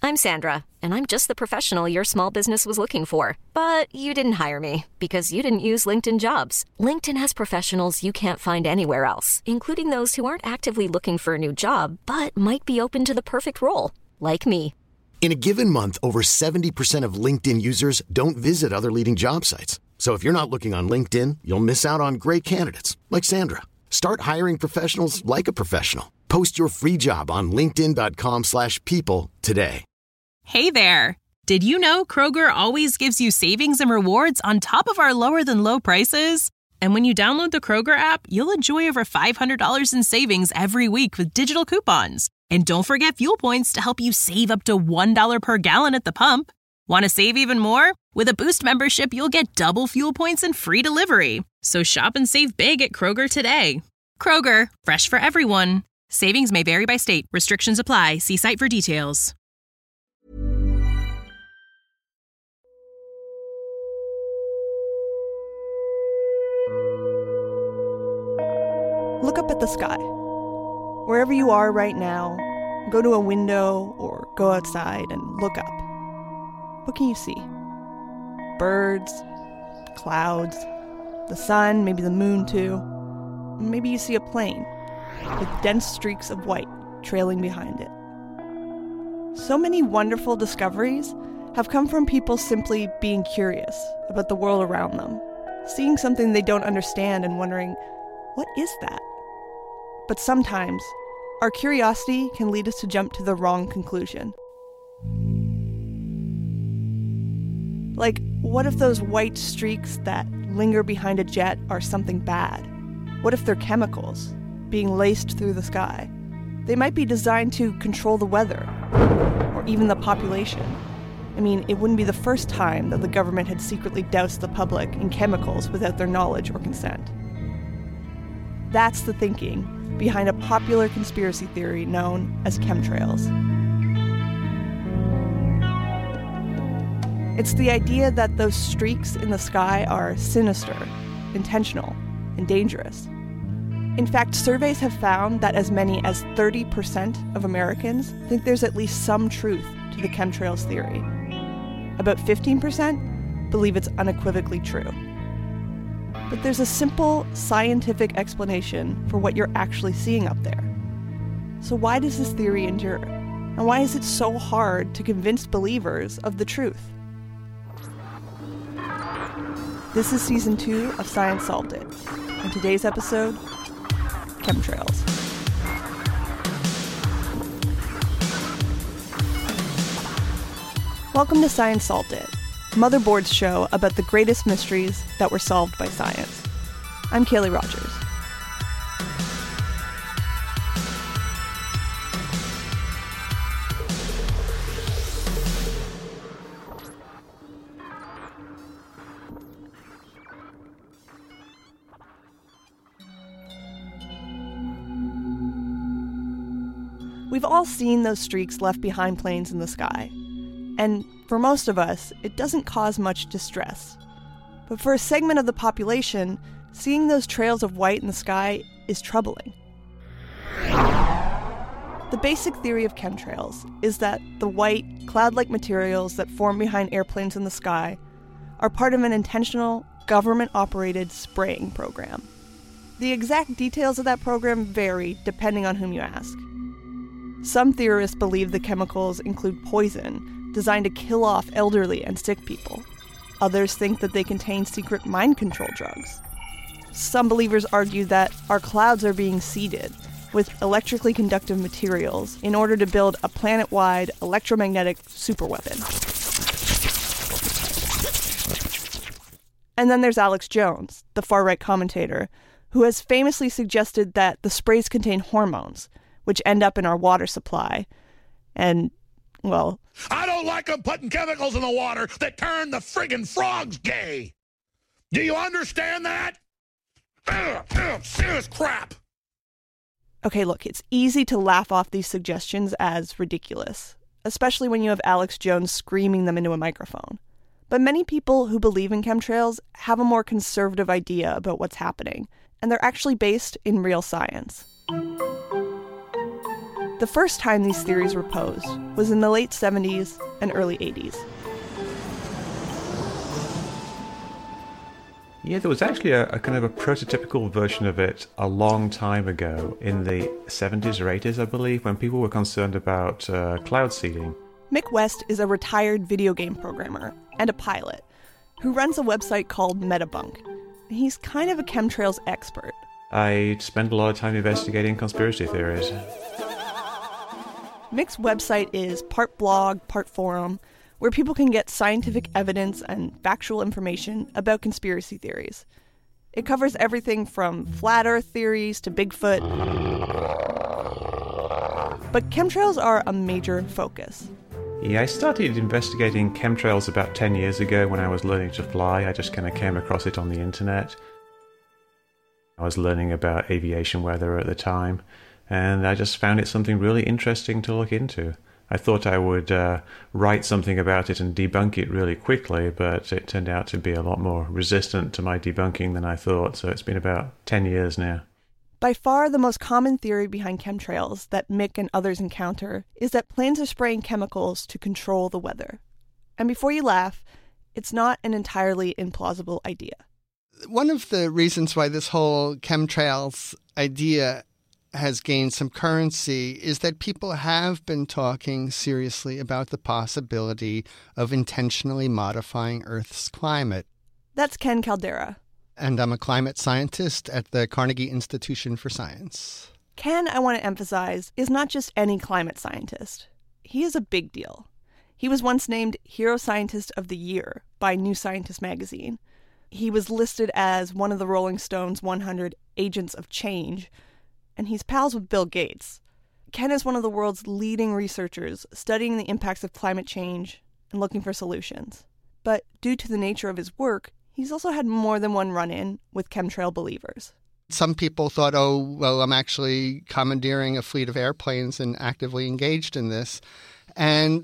I'm Sandra, and I'm just the professional your small business was looking for. But you didn't hire me because you didn't use LinkedIn Jobs. LinkedIn has professionals you can't find anywhere else, including those who aren't actively looking for a new job, but might be open to the perfect role, like me. In a given month, over 70% of LinkedIn users don't visit other leading job sites. So if you're not looking on LinkedIn, you'll miss out on great candidates like Sandra. Start hiring professionals like a professional. Post your free job on linkedin.com/people today. Hey there. Did you know Kroger always gives you savings and rewards on top of our lower than low prices? And when you download the Kroger app, you'll enjoy over $500 in savings every week with digital coupons. And don't forget fuel points to help you save up to $1 per gallon at the pump. Want to save even more? With a Boost membership, you'll get double fuel points and free delivery. So shop and save big at Kroger today. Kroger, fresh for everyone. Savings may vary by state. Restrictions apply. See site for details. Look up at the sky. Wherever you are right now, go to a window or go outside and look up. What can you see? Birds, clouds, the sun, maybe the moon too. Maybe you see a plane with dense streaks of white trailing behind it. So many wonderful discoveries have come from people simply being curious about the world around them, seeing something they don't understand and wondering, what is that? But sometimes, our curiosity can lead us to jump to the wrong conclusion. Like, what if those white streaks that linger behind a jet are something bad? What if they're chemicals being laced through the sky? They might be designed to control the weather, or even the population. I mean, it wouldn't be the first time that the government had secretly doused the public in chemicals without their knowledge or consent. That's the thinking behind a popular conspiracy theory known as chemtrails. It's the idea that those streaks in the sky are sinister, intentional, and dangerous. In fact, surveys have found that as many as 30% of Americans think there's at least some truth to the chemtrails theory. About 15% believe it's unequivocally true. But there's a simple scientific explanation for what you're actually seeing up there. So why does this theory endure? And why is it so hard to convince believers of the truth? This is Season 2 of Science Solved It. And today's episode, chemtrails. Welcome to Science Solved It, Motherboard's show about the greatest mysteries that were solved by science. I'm Kaylee Rogers. We've all seen those streaks left behind planes in the sky. And for most of us, it doesn't cause much distress. But for a segment of the population, seeing those trails of white in the sky is troubling. The basic theory of chemtrails is that the white, cloud-like materials that form behind airplanes in the sky are part of an intentional, government-operated spraying program. The exact details of that program vary depending on whom you ask. Some theorists believe the chemicals include poison designed to kill off elderly and sick people. Others think that they contain secret mind control drugs. Some believers argue that our clouds are being seeded with electrically conductive materials in order to build a planet-wide electromagnetic superweapon. And then there's Alex Jones, the far-right commentator, who has famously suggested that the sprays contain hormones, which end up in our water supply, and, well... I don't like them putting chemicals in the water that turn the friggin' frogs gay. Do you understand that? Serious crap. Okay, look, it's easy to laugh off these suggestions as ridiculous, especially when you have Alex Jones screaming them into a microphone. But many people who believe in chemtrails have a more conservative idea about what's happening, and they're actually based in real science. The first time these theories were posed was in the late 70s and early 80s. Yeah, there was actually a kind of a prototypical version of it a long time ago, in the 70s or 80s, I believe, when people were concerned about cloud seeding. Mick West is a retired video game programmer and a pilot who runs a website called Metabunk. He's kind of a chemtrails expert. I spend a lot of time investigating conspiracy theories. Mick's website is part blog, part forum, where people can get scientific evidence and factual information about conspiracy theories. It covers everything from flat earth theories to Bigfoot. But chemtrails are a major focus. Yeah, I started investigating chemtrails about 10 years ago when I was learning to fly. I just kind of came across it on the internet. I was learning about aviation weather at the time, and I just found it something really interesting to look into. I thought I would write something about it and debunk it really quickly, but it turned out to be a lot more resistant to my debunking than I thought, so it's been about 10 years now. By far the most common theory behind chemtrails that Mick and others encounter is that planes are spraying chemicals to control the weather. And before you laugh, it's not an entirely implausible idea. One of the reasons why this whole chemtrails idea has gained some currency is that people have been talking seriously about the possibility of intentionally modifying Earth's climate. That's Ken Caldeira. And I'm a climate scientist at the Carnegie Institution for Science. Ken, I want to emphasize, is not just any climate scientist. He is a big deal. He was once named Hero Scientist of the Year by New Scientist magazine. He was listed as one of the Rolling Stones 100 Agents of Change, and he's pals with Bill Gates. Ken is one of the world's leading researchers studying the impacts of climate change and looking for solutions. But due to the nature of his work, he's also had more than one run-in with chemtrail believers. Some people thought, oh, well, I'm actually commandeering a fleet of airplanes and actively engaged in this. And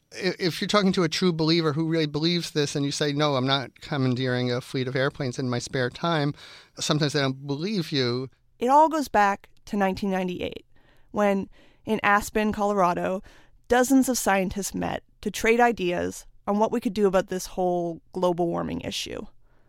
if you're talking to a true believer who really believes this and you say, no, I'm not commandeering a fleet of airplanes in my spare time, sometimes they don't believe you. It all goes back to 1998, when, in Aspen, Colorado, dozens of scientists met to trade ideas on what we could do about this whole global warming issue.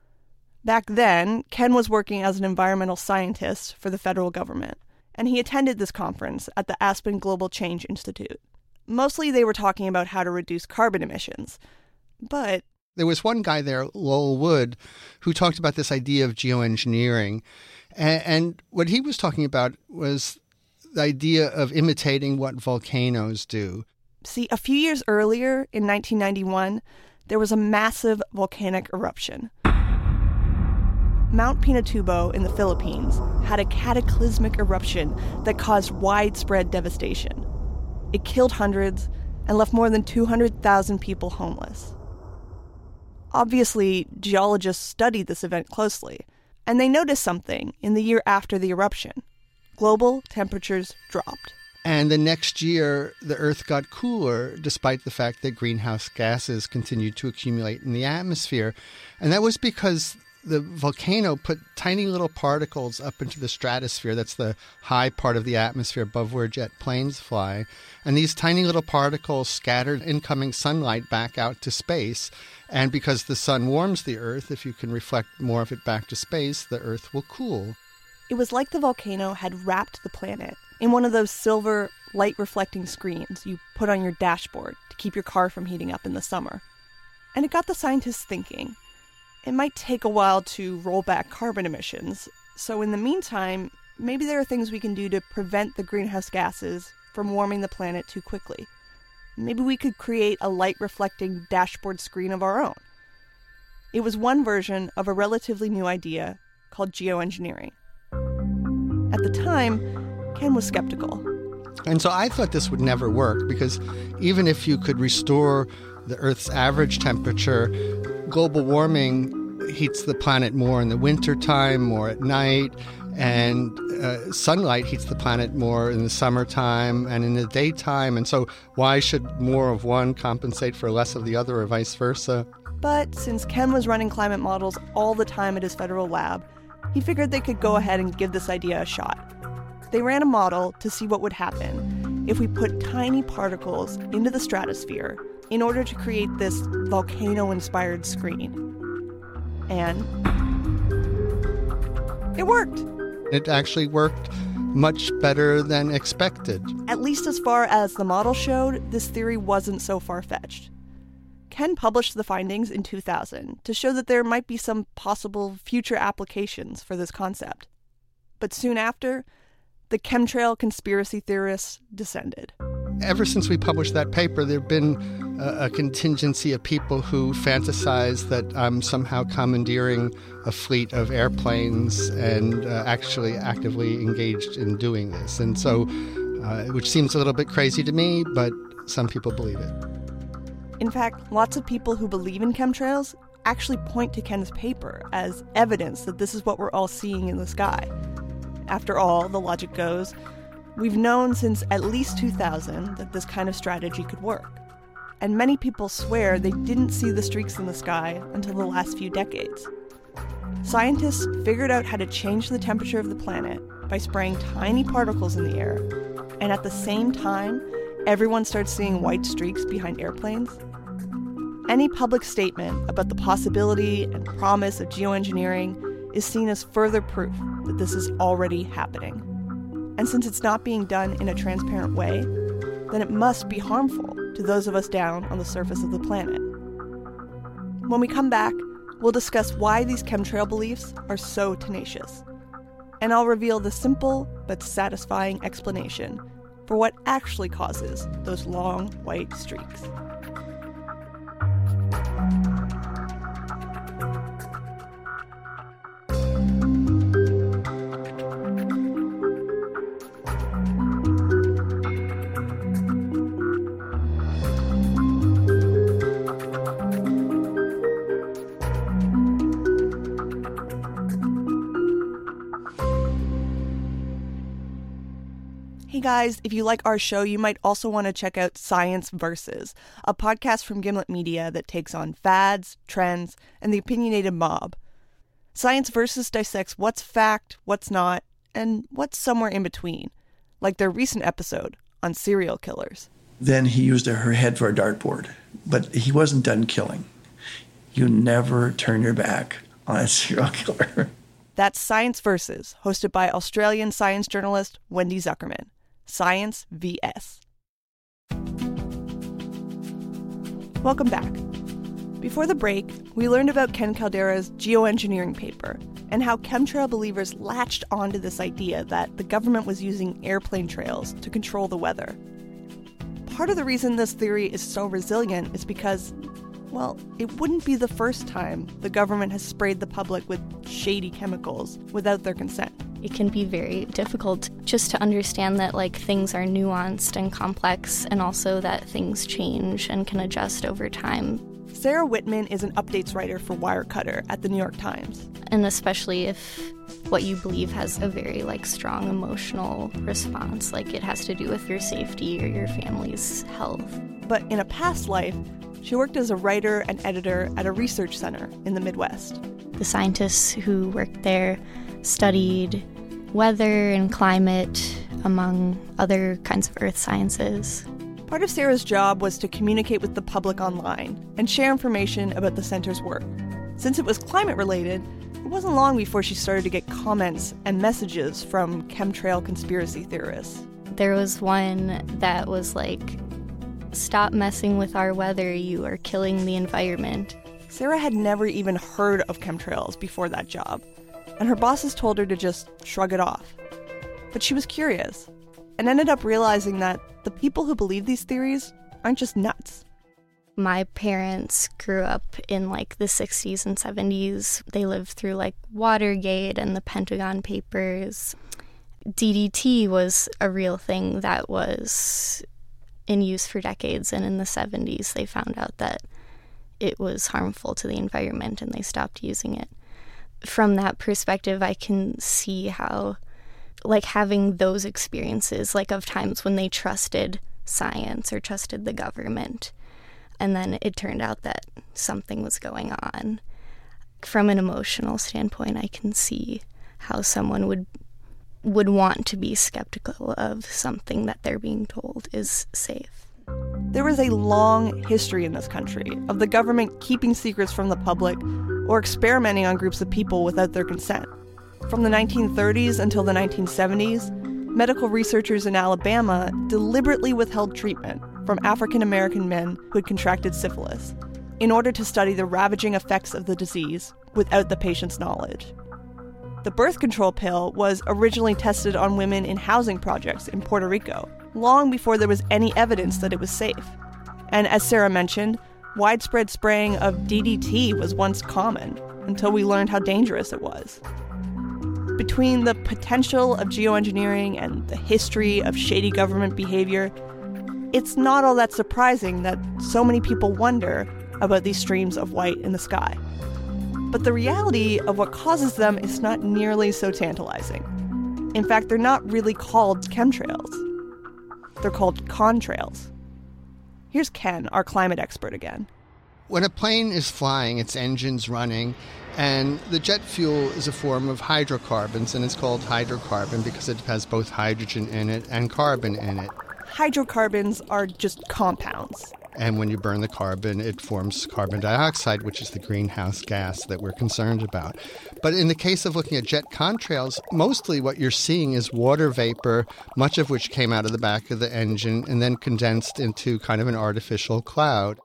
Back then, Ken was working as an environmental scientist for the federal government, and he attended this conference at the Aspen Global Change Institute. Mostly they were talking about how to reduce carbon emissions, but there was one guy there, Lowell Wood, who talked about this idea of geoengineering. And what he was talking about was the idea of imitating what volcanoes do. See, a few years earlier, in 1991, there was a massive volcanic eruption. Mount Pinatubo in the Philippines had a cataclysmic eruption that caused widespread devastation. It killed hundreds and left more than 200,000 people homeless. Obviously, geologists studied this event closely, and they noticed something in the year after the eruption. Global temperatures dropped. And the next year, the Earth got cooler, despite the fact that greenhouse gases continued to accumulate in the atmosphere. And that was because the volcano put tiny little particles up into the stratosphere. That's the high part of the atmosphere above where jet planes fly. And these tiny little particles scattered incoming sunlight back out to space. And because the sun warms the Earth, if you can reflect more of it back to space, the Earth will cool. It was like the volcano had wrapped the planet in one of those silver light-reflecting screens you put on your dashboard to keep your car from heating up in the summer. And it got the scientists thinking. It might take a while to roll back carbon emissions, so in the meantime, maybe there are things we can do to prevent the greenhouse gases from warming the planet too quickly. Maybe we could create a light-reflecting dashboard screen of our own. It was one version of a relatively new idea called geoengineering. At the time, Ken was skeptical. And so I thought this would never work because even if you could restore the Earth's average temperature, global warming heats the planet more in the wintertime, more at night, and sunlight heats the planet more in the summertime and in the daytime. And so why should more of one compensate for less of the other or vice versa? But since Ken was running climate models all the time at his federal lab, he figured they could go ahead and give this idea a shot. They ran a model to see what would happen, if we put tiny particles into the stratosphere in order to create this volcano-inspired screen. And it worked. It actually worked much better than expected. At least as far as the model showed, this theory wasn't so far-fetched. Ken published the findings in 2000 to show that there might be some possible future applications for this concept. But soon after, the chemtrail conspiracy theorists descended. Ever since we published that paper, there have been a contingency of people who fantasize that I'm somehow commandeering a fleet of airplanes and actually actively engaged in doing this. And so, which seems a little bit crazy to me, but some people believe it. In fact, lots of people who believe in chemtrails actually point to Ken's paper as evidence that this is what we're all seeing in the sky. After all, the logic goes, we've known since at least 2000 that this kind of strategy could work. And many people swear they didn't see the streaks in the sky until the last few decades. Scientists figured out how to change the temperature of the planet by spraying tiny particles in the air, and at the same time, everyone starts seeing white streaks behind airplanes. Any public statement about the possibility and promise of geoengineering is seen as further proof that this is already happening. And since it's not being done in a transparent way, then it must be harmful to those of us down on the surface of the planet. When we come back, we'll discuss why these chemtrail beliefs are so tenacious. And I'll reveal the simple but satisfying explanation for what actually causes those long white streaks. Hey guys, if you like our show, you might also want to check out Science Versus, a podcast from Gimlet Media that takes on fads, trends, and the opinionated mob. Science Versus dissects what's fact, what's not, and what's somewhere in between, like their recent episode on serial killers. Then he used her head for a dartboard, but he wasn't done killing. You never turn your back on a serial killer. That's Science Versus, hosted by Australian science journalist Wendy Zuckerman. Science VS. Welcome back. Before the break, we learned about Ken Caldeira's geoengineering paper and how chemtrail believers latched onto this idea that the government was using airplane trails to control the weather. Part of the reason this theory is so resilient is because, well, it wouldn't be the first time the government has sprayed the public with shady chemicals without their consent. It can be very difficult just to understand that things are nuanced and complex, and also that things change and can adjust over time. Sarah Whitman is an updates writer for Wirecutter at the New York Times. And especially if what you believe has a very strong emotional response, it has to do with your safety or your family's health. But in a past life, she worked as a writer and editor at a research center in the Midwest. The scientists who worked there studied weather and climate, among other kinds of earth sciences. Part of Sarah's job was to communicate with the public online and share information about the center's work. Since it was climate-related, it wasn't long before she started to get comments and messages from chemtrail conspiracy theorists. There was one that was "Stop messing with our weather, you are killing the environment." Sarah had never even heard of chemtrails before that job, and her bosses told her to just shrug it off. But she was curious, and ended up realizing that the people who believe these theories aren't just nuts. My parents grew up in the 60s and 70s. They lived through Watergate and the Pentagon Papers. DDT was a real thing that was in use for decades, and in the 70s they found out that it was harmful to the environment and they stopped using it. From that perspective, I can see how having those experiences of times when they trusted science or trusted the government, and then it turned out that something was going on. From an emotional standpoint, I can see how someone would would want to be skeptical of something that they're being told is safe. There is a long history in this country of the government keeping secrets from the public or experimenting on groups of people without their consent. From the 1930s until the 1970s, medical researchers in Alabama deliberately withheld treatment from African American men who had contracted syphilis in order to study the ravaging effects of the disease without the patient's knowledge. The birth control pill was originally tested on women in housing projects in Puerto Rico, long before there was any evidence that it was safe. And as Sarah mentioned, widespread spraying of DDT was once common until we learned how dangerous it was. Between the potential of geoengineering and the history of shady government behavior, it's not all that surprising that so many people wonder about these streams of white in the sky. But the reality of what causes them is not nearly so tantalizing. In fact, they're not really called chemtrails. They're called contrails. Here's Ken, our climate expert again. When a plane is flying, its engine's running, and the jet fuel is a form of hydrocarbons, and it's called hydrocarbon because it has both hydrogen in it and carbon in it. Hydrocarbons are just compounds. And when you burn the carbon, it forms carbon dioxide, which is the greenhouse gas that we're concerned about. But in the case of looking at jet contrails, mostly what you're seeing is water vapor, much of which came out of the back of the engine and then condensed into kind of an artificial cloud.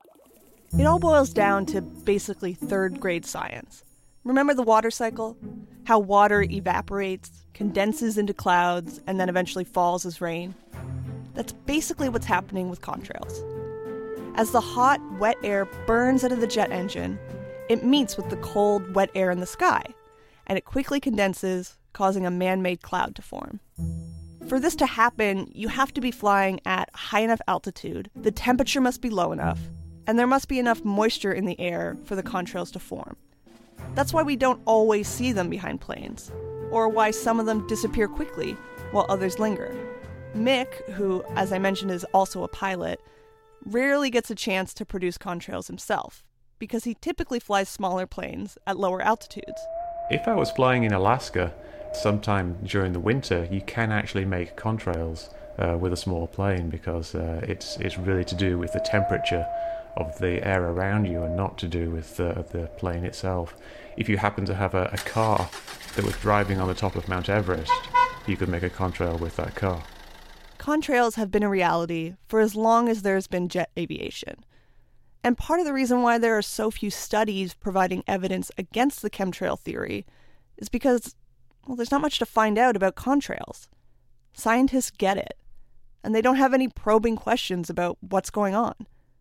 It all boils down to basically third-grade science. Remember the water cycle? How water evaporates, condenses into clouds, and then eventually falls as rain? That's basically what's happening with contrails. As the hot, wet air burns out of the jet engine, it meets with the cold, wet air in the sky, and it quickly condenses, causing a man-made cloud to form. For this to happen, you have to be flying at high enough altitude, the temperature must be low enough, and there must be enough moisture in the air for the contrails to form. That's why we don't always see them behind planes, or why some of them disappear quickly while others linger. Mick, who, as I mentioned, is also a pilot, rarely gets a chance to produce contrails himself, because he typically flies smaller planes at lower altitudes. If I was flying in Alaska, sometime during the winter, you can actually make contrails with a small plane because it's really to do with the temperature of the air around you and not to do with the plane itself. If you happen to have a car that was driving on the top of Mount Everest, you could make a contrail with that car. Contrails have been a reality for as long as there's been jet aviation. And part of the reason why there are so few studies providing evidence against the chemtrail theory is because, well, there's not much to find out about contrails. Scientists get it, and they don't have any probing questions about what's going on.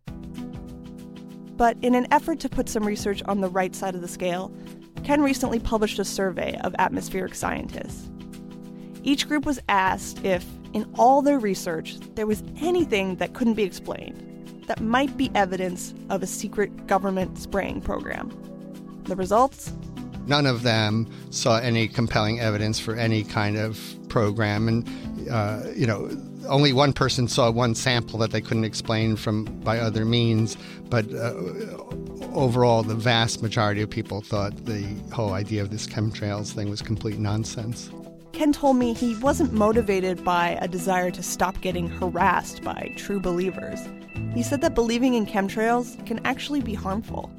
But in an effort to put some research on the right side of the scale, Ken recently published a survey of atmospheric scientists. Each group was asked if, in all their research, there was anything that couldn't be explained, that might be evidence of a secret government spraying program. The results? None of them saw any compelling evidence for any kind of program. And, only one person saw one sample that they couldn't explain by other means. But overall, the vast majority of people thought the whole idea of this chemtrails thing was complete nonsense. Ken told me he wasn't motivated by a desire to stop getting harassed by true believers. He said that believing in chemtrails can actually be harmful.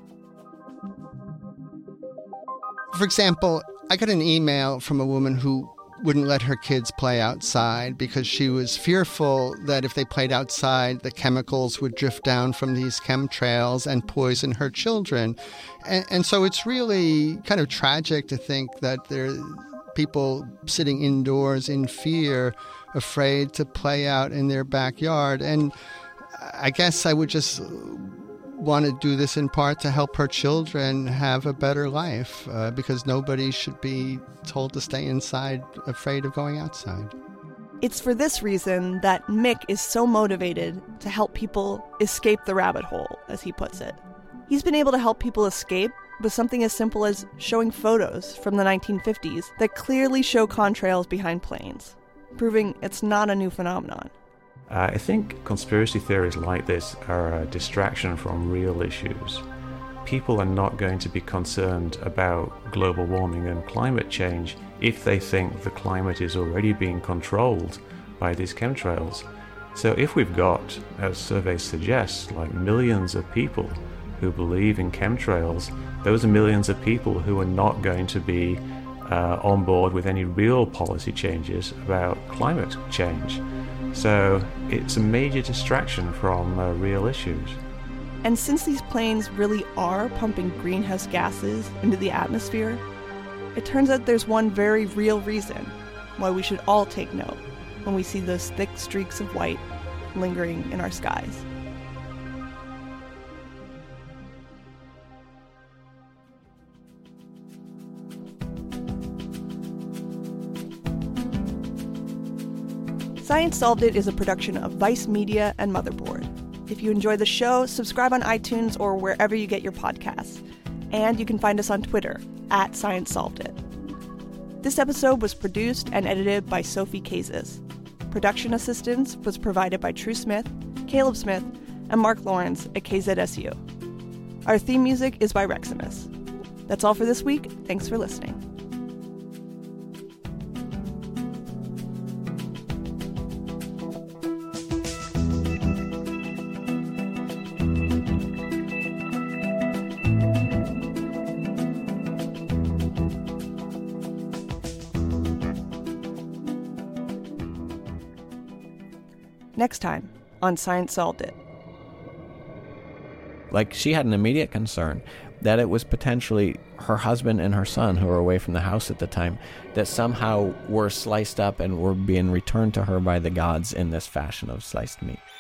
For example, I got an email from a woman who wouldn't let her kids play outside because she was fearful that if they played outside, the chemicals would drift down from these chemtrails and poison her children. And so it's really kind of tragic to think that there are people sitting indoors in fear, afraid to play out in their backyard. And I guess I would just want to do this in part to help her children have a better life, because nobody should be told to stay inside afraid of going outside. It's for this reason that Mick is so motivated to help people escape the rabbit hole, as he puts it. He's been able to help people escape with something as simple as showing photos from the 1950s that clearly show contrails behind planes, proving it's not a new phenomenon. I think conspiracy theories like this are a distraction from real issues. people are not going to be concerned about global warming and climate change if they think the climate is already being controlled by these chemtrails. So if we've got, as surveys suggest, like millions of people who believe in chemtrails, those are millions of people who are not going to be on board with any real policy changes about climate change. So it's a major distraction from real issues. And since these planes really are pumping greenhouse gases into the atmosphere, it turns out there's one very real reason why we should all take note when we see those thick streaks of white lingering in our skies. Science Solved It is a production of Vice Media and Motherboard. If you enjoy the show, subscribe on iTunes or wherever you get your podcasts. And you can find us on Twitter, @ScienceSolvedIt. This episode was produced and edited by Sophie Kazis. Production assistance was provided by True Smith, Caleb Smith, and Mark Lawrence at KZSU. Our theme music is by Reximus. That's all for this week. Thanks for listening. Next time on Science Solved It. Like, she had an immediate concern that it was potentially her husband and her son, who were away from the house at the time, that somehow were sliced up and were being returned to her by the gods in this fashion of sliced meat.